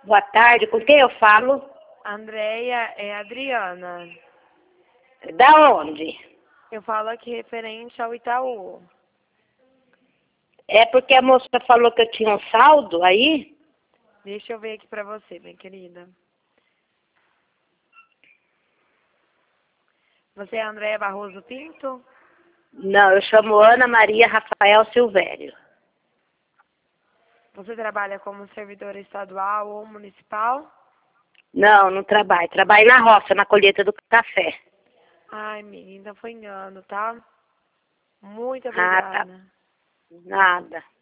Boa tarde, com quem eu falo? Andréia, é Adriana. Da onde? Eu falo aqui referente ao Itaú. É porque a moça falou que eu tinha um saldo aí? Deixa eu ver aqui pra você, minha querida. Você é a Andréia Barroso Pinto? Não, eu chamo Ana Maria Rafael Silvério. Você trabalha como servidora estadual ou municipal? Não, não trabalho. Trabalho na roça, na colheita do café. Ai, menina, foi engano, tá? Muito Ah, tá. obrigada. Nada.